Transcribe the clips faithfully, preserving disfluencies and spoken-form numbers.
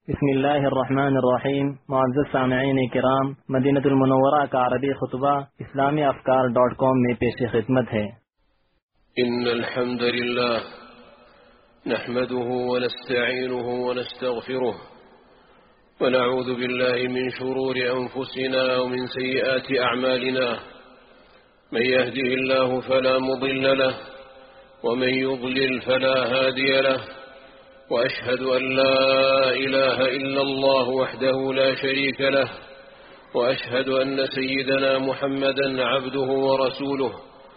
بسم الله الرحمن الرحیم. معزز سامعین کرام، مدینہ المنورہ کا عربی خطبہ اسلامی افکار ڈاٹ کام میں پیش خدمت ہے۔ إن الحمد لله نحمده ونستعينه ونستغفره ونعوذ بالله من شرور أنفسنا ومن سيئات أعمالنا، من يهده الله فلا مضل له ومن يضلل فلا هادي له، وأشهد أن لا إله إلا الله وحده لا شريك له، وأشهد أن سيدنا محمدا عبده ورسوله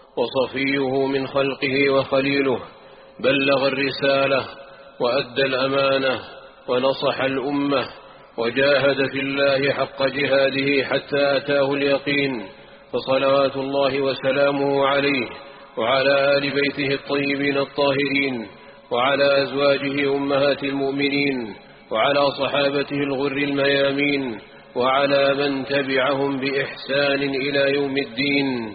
وصفيه من خلقه وخليله، بلغ الرسالة وأدى الأمانة ونصح الأمة وجاهد في الله حق جهاده حتى أتاه اليقين، فصلوات الله وسلامه عليه وعلى آل بيته الطيبين الطاهرين وعلى أزواجه أمهات المؤمنين وعلى صحابته الغر الميامين وعلى من تبعهم بإحسان إلى يوم الدين.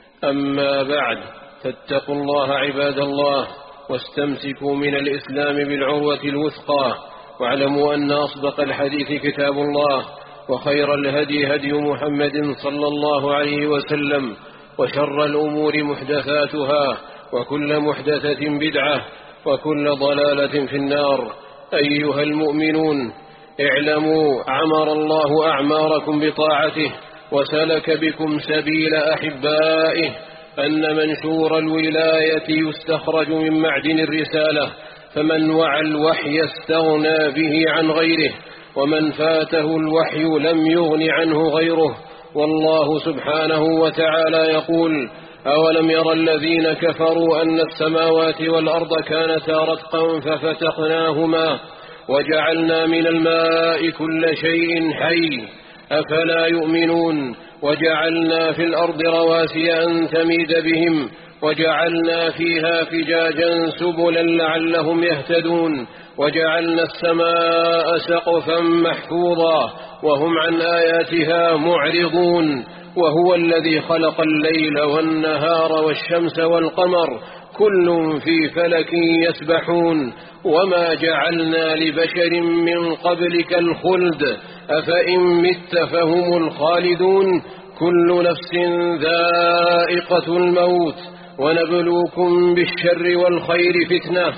أما بعد، فاتقوا الله عباد الله، واستمسكوا من الإسلام بالعروة الوثقى، واعلموا أن أصدق الحديث كتاب الله، وخير الهدي هدي محمد صلى الله عليه وسلم، وشر الأمور محدثاتها، وكل محدثة بدعة، وكل ضلالة في النار. أيها المؤمنون، اعلموا عمر الله أعماركم بطاعته وسلك بكم سبيل أحبائه أن منشور الولاية يستخرج من معدن الرسالة، فمن وعى الوحي استغنى به عن غيره، ومن فاته الوحي لم يغن عنه غيره. والله سبحانه وتعالى يقول: أولم ير الذين كفروا أن السماوات والأرض كانتا رتقا ففتقناهما وجعلنا من الماء كل شيء حي أفلا يؤمنون، وجعلنا في الأرض رواسي أن تميد بهم، وجعلنا فيها فجاجا سبلا لعلهم يهتدون، وجعلنا السماء سقفا محفوظا وهم عن آياتها معرضون، وهو الذي خلق الليل والنهار والشمس والقمر كل في فلك يسبحون، وما جعلنا لبشر من قبلك الخلد أفإن مت فهم الخالدون، كل نفس ذائقة الموت، ونبلوكم بالشر والخير فتنة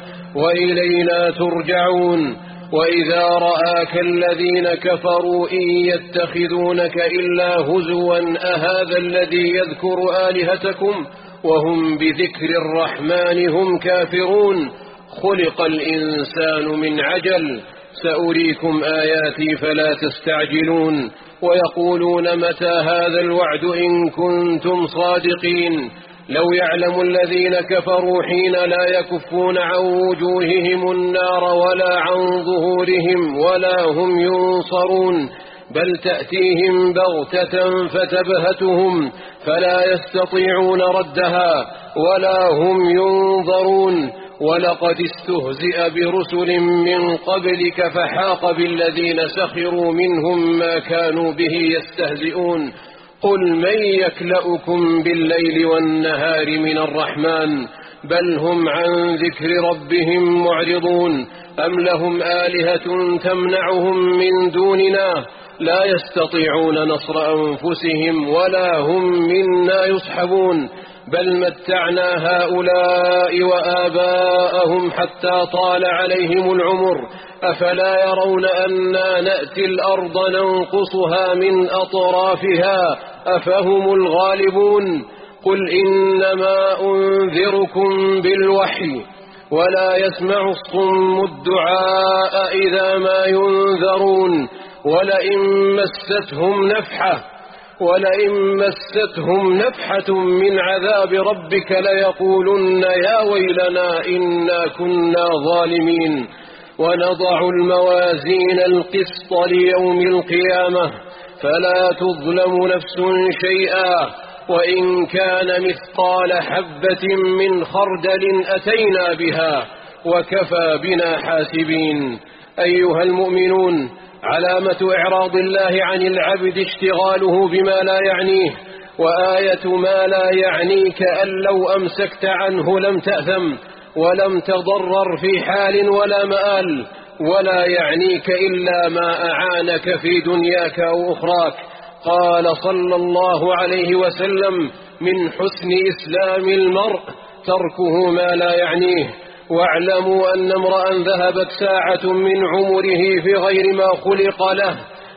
وإلينا ترجعون. وإذا رآك الذين كفروا إن يتخذونك إلا هزوا أهذا الذي يذكر آلهتكم وهم بذكر الرحمن هم كافرون، خلق الإنسان من عجل، سأريكم آياتي فلا تستعجلون، ويقولون متى هذا الوعد إن كنتم صادقين. لو يعلم الذين كفروا حين لا يكفون عن وجوههم النار ولا عن ظهورهم ولا هم ينصرون، بل تأتيهم بغتة فتبهتهم فلا يستطيعون ردها ولا هم ينظرون. ولقد استهزئ برسل من قبلك فحاق بالذين سخروا منهم ما كانوا به يستهزئون. قل من يكلؤكم بالليل والنهار من الرحمن بل هم عن ذكر ربهم معرضون، أم لهم آلهة تمنعهم من دوننا لا يستطيعون نصر أنفسهم ولا هم منا يصحبون، بل متعنا هؤلاء وآباءهم حتى طال عليهم العمر، أفلا يرون أنا نأتي الأرض ننقصها من أطرافها أفهم الغالبون. قل إنما أنذركم بالوحي ولا يسمع الصم الدعاء إذا ما ينذرون، ولئن مستهم نفحة ولئن مستهم نفحة من عذاب ربك ليقولن يا ويلنا إنا كنا ظالمين. ونضع الموازين القسط ليوم القيامة فلا تظلم نفس شيئا، وإن كان مثقال حبة من خردل أتينا بها وكفى بنا حاسبين. أيها المؤمنون، علامة إعراض الله عن العبد اشتغاله بما لا يعنيه، وآية ما لا يعنيك أن لو أمسكت عنه لم تأثم ولم تضرر في حال ولا مآل، ولا يعنيك إلا ما أعانك في دنياك أو أخراك. قال صلى الله عليه وسلم: من حسن إسلام المرء تركه ما لا يعنيه. واعلموا أن امرأ ذهبت ساعة من عمره في غير ما خلق له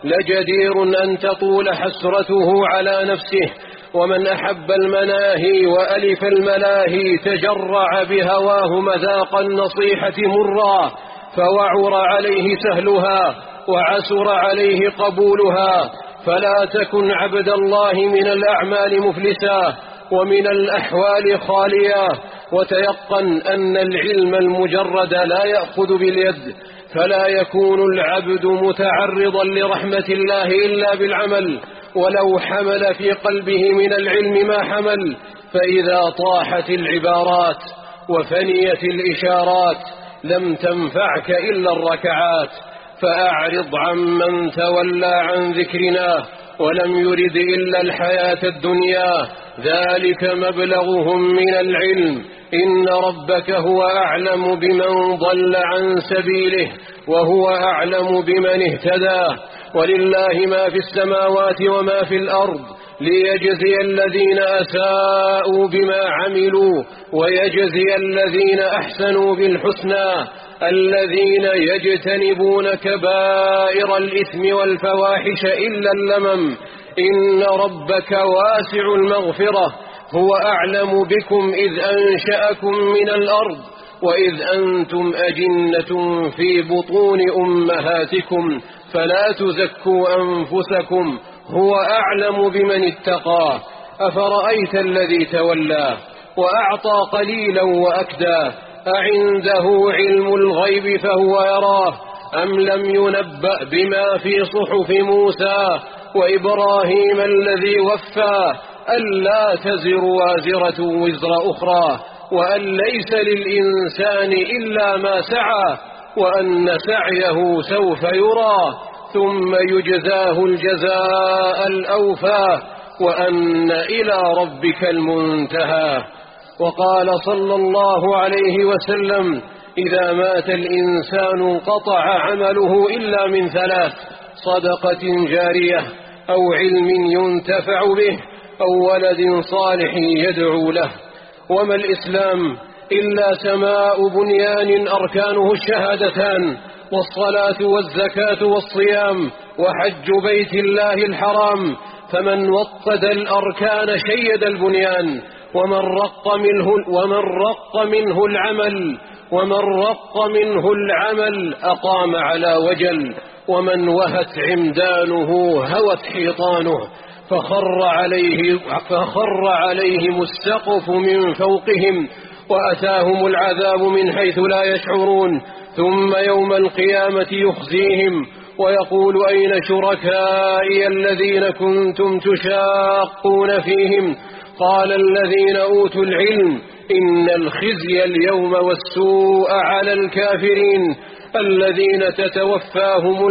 لجدير أن تطول حسرته على نفسه. ومن أحب المناهي وألف الملاهي تجرع بهواه مذاق النصيحة مرا، فوعر عليه سهلها وعسر عليه قبولها. فلا تكن عبد الله من الأعمال مفلسا ومن الأحوال خاليا، وتيقن أن العلم المجرد لا يأخذ باليد، فلا يكون العبد متعرضا لرحمة الله إلا بالعمل، ولو حمل في قلبه من العلم ما حمل. فإذا طاحت العبارات وفنيت الإشارات لم تنفعك إلا الركعات. فأعرض عمن تولى عن ذكرنا ولم يرد إلا الحياة الدنيا، ذلك مبلغهم من العلم. إن ربك هو أعلم بمن ضل عن سبيله وهو أعلم بمن اهتدى. ولله ما في السماوات وما في الأرض ليجزي الذين أساءوا بما عملوا ويجزي الذين أحسنوا بالحسنى، الذين يجتنبون كبائر الإثم والفواحش إلا اللمم. إن ربك واسع المغفرة، هو أعلم بكم إذ أنشأكم من الأرض وإذ أنتم أجنة في بطون أمهاتكم فلا تزكوا أنفسكم، هو أعلم بمن اتقى. أفرأيت الذي تولى وأعطى قليلا وأكدى، أعنده علم الغيب فهو يراه، أم لم ينبأ بما في صحف موسى وإبراهيم الذي وفى، ألا تزر وازرة وزر أخرى، وأن ليس للإنسان إلا ما سعى، وأن سعيه سوف يرى ثم يجزاه الجزاء الأوفى، وأن إلى ربك المنتهى. وقال صلى الله عليه وسلم: إذا مات الإنسان انقطع عمله إلا من ثلاث: صدقة جارية أو علم ينتفع به أو ولد صالح يدعو له. وما الإسلام إلا سماء بنيان أركانه الشهادتان والصلاة والزكاة والصيام وحج بيت الله الحرام، فمن وطد الأركان شيد البنيان، ومن رق منه, ومن رق منه العمل ومن رق منه العمل أقام على وجل، ومن وهت عمدانه هوت حيطانه، فخر عليه فخر عليهم السقف من فوقهم وأتاهم العذاب من حيث لا يشعرون. ثم يوم القيامة يخزيهم ويقول: أين شركائي الذين كنتم تشاقون فيهم؟ قال الذين أوتوا العلم: إن الخزي اليوم والسوء على الكافرين الذين تتوفاهم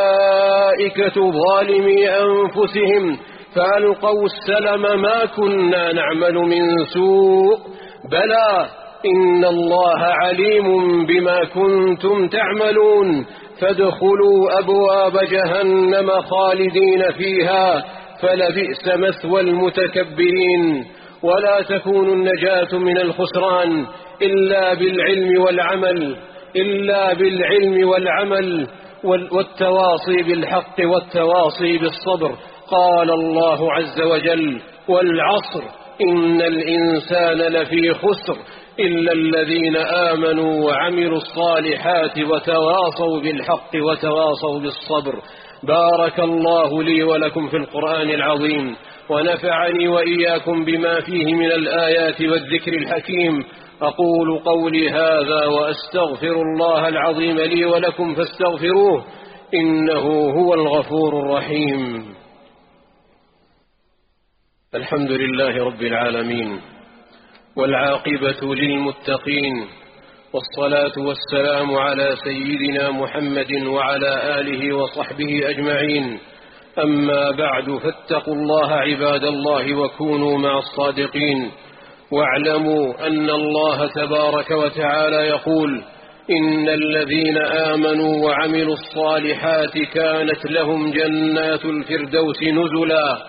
الملائكة ظالمي أنفسهم فألقوا السلم: ما كنا نعمل من سوء، بلى إن الله عليم بما كنتم تعملون، فادخلوا أبواب جهنم خالدين فيها فلبئس مثوى المتكبرين. ولا تكون النجاة من الخسران إلا بالعلم والعمل إلا بالعلم والعمل والتواصي بالحق والتواصي بالصبر. قال الله عز وجل: والعصر إن الإنسان لفي خسر إلا الذين آمنوا وعملوا الصالحات وتواصوا بالحق وتواصوا بالصبر. بارك الله لي ولكم في القرآن العظيم، ونفعني وإياكم بما فيه من الآيات والذكر الحكيم. أقول قولي هذا وأستغفر الله العظيم لي ولكم فاستغفروه، إنه هو الغفور الرحيم. الحمد لله رب العالمين، والعاقبة للمتقين، والصلاة والسلام على سيدنا محمد وعلى آله وصحبه أجمعين. أما بعد، فاتقوا الله عباد الله وكونوا مع الصادقين، واعلموا أن الله تبارك وتعالى يقول: إن الذين آمنوا وعملوا الصالحات كانت لهم جنات الفردوس نزلا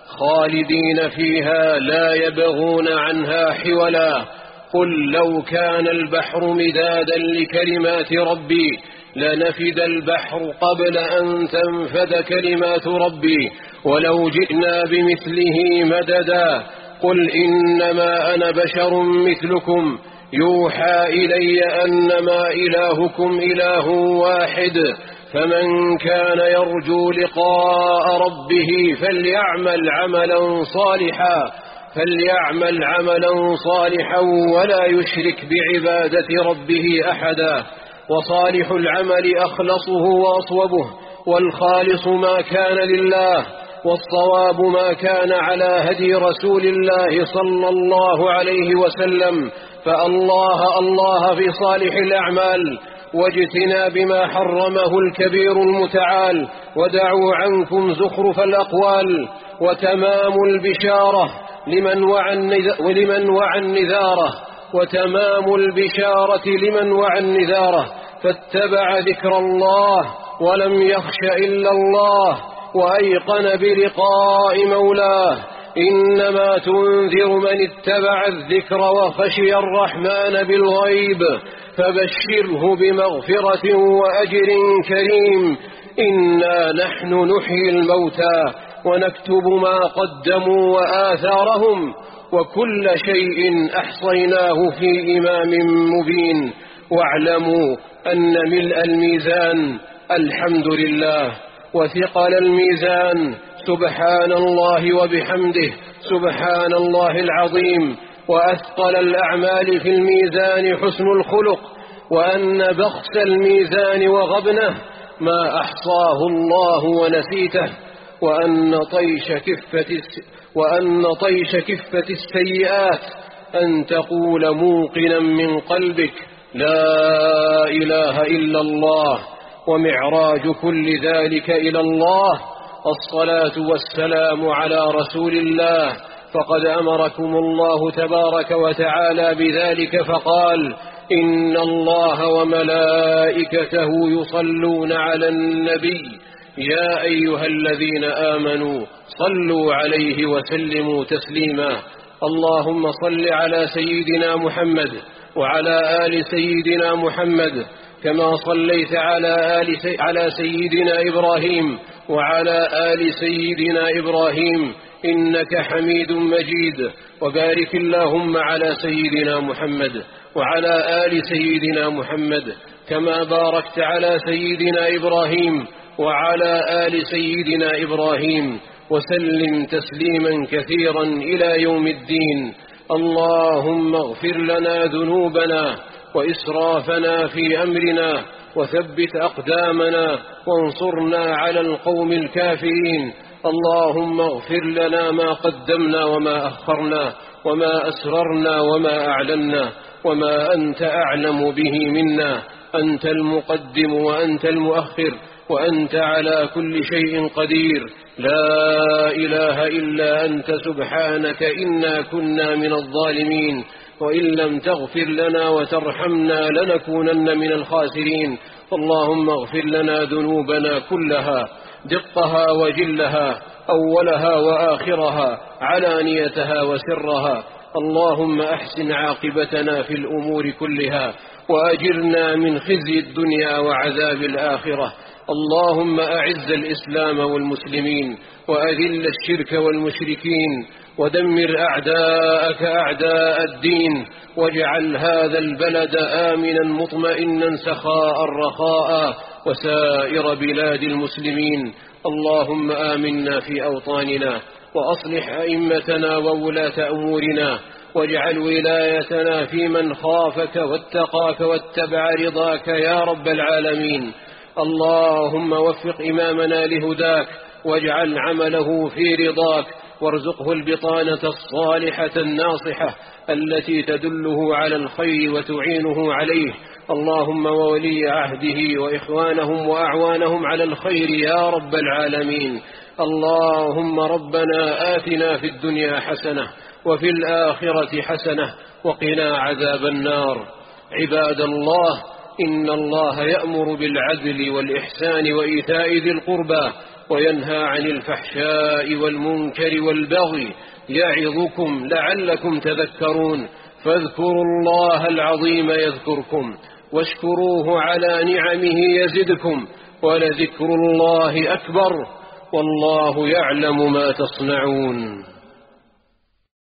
خالدين فيها لا يبغون عنها حولا. قل لو كان البحر مدادا لكلمات ربي لنفد البحر قبل أن تنفد كلمات ربي ولو جئنا بمثله مددا. قل إنما أنا بشر مثلكم يوحى إلي أنما إلهكم إله واحد فمن كان يرجو لقاء ربه فليعمل عملا صالحا فليعمل عملا صالحا ولا يشرك بعبادة ربه أحدا. وصالح العمل أخلصه وأصوبه والخالص ما كان لله والصواب ما كان على هدي رسول الله صلى الله عليه وسلم. فالله الله في صالح الأعمال واجتناب ما حرمه الكبير المتعال ودعوا عنكم زخرف الأقوال. وتمام البشارة لمن وعى ولمن وعى النذارة وتمام البشارة لمن وعى النذارة فاتبع ذكر الله ولم يخش إلا الله وأيقن بلقاء مولاه. إنما تنذر من اتبع الذكر وخشي الرحمن بالغيب فبشره بمغفرة وأجر كريم. إنا نحن نحيي الموتى ونكتب ما قدموا وآثارهم وكل شيء أحصيناه في إمام مبين. واعلموا أن ملء الميزان الحمد لله وثقل الميزان سبحان الله وبحمده سبحان الله العظيم. وأثقل الأعمال في الميزان حسن الخلق وأن بخس الميزان وغبنه ما أحصاه الله ونسيته. وأن طيش كفة وأن طيش كفة السيئات أن تقول موقنا من قلبك لا إله إلا الله. ومعراج كل ذلك إلى الله الصلاة والسلام على رسول الله فقد أمركم الله تبارك وتعالى بذلك فقال إن الله وملائكته يصلون على النبي يا أيها الذين آمنوا صلوا عليه وسلموا تسليما. اللهم صل على سيدنا محمد وعلى آل سيدنا محمد كما صليت على آل سي... على سيدنا إبراهيم وعلى آل سيدنا إبراهيم إنك حميد مجيد. وبارك اللهم على سيدنا محمد وعلى آل سيدنا محمد كما باركت على سيدنا إبراهيم وعلى آل سيدنا إبراهيم وسلم تسليما كثيرا إلى يوم الدين. اللهم اغفر لنا ذنوبنا وإسرافنا في أمرنا وثبت أقدامنا وانصرنا على القوم الكافرين. اللهم اغفر لنا ما قدمنا وما أخرنا وما أسررنا وما أعلنا وما أنت أعلم به منا. أنت المقدم وأنت المؤخر وأنت على كل شيء قدير. لا إله إلا أنت سبحانك إنا كنا من الظالمين وإن لم تغفر لنا وترحمنا لنكونن من الخاسرين. اللهم اغفر لنا ذنوبنا كلها دقها وجلها أولها وآخرها علانيتها وسرها. اللهم أحسن عاقبتنا في الأمور كلها وأجرنا من خزي الدنيا وعذاب الآخرة. اللهم أعز الإسلام والمسلمين وأذل الشرك والمشركين ودمر أعداءك أعداء الدين واجعل هذا البلد آمنا مطمئنا سخاء رخاء وسائر بلاد المسلمين. اللهم آمنا في أوطاننا وأصلح أئمتنا وولاة أمورنا واجعل ولايتنا في من خافك واتقاك واتبع رضاك يا رب العالمين. اللهم وفق إمامنا لهداك واجعل عمله في رضاك وارزقه البطانة الصالحة الناصحة التي تدله على الخير وتعينه عليه. اللهم وولي عهده وإخوانهم وأعوانهم على الخير يا رب العالمين. اللهم ربنا آتنا في الدنيا حسنة وفي الآخرة حسنة وقنا عذاب النار. عباد الله، إن الله يأمر بالعدل والإحسان وإيتاء ذي القربى وينهى عن الفحشاء والمنكر والبغي يعظكم لعلكم تذكرون فاذكروا الله العظيم يذكركم واشكروه على نعمه يزدكم ولذكر الله أكبر والله يعلم ما تصنعون.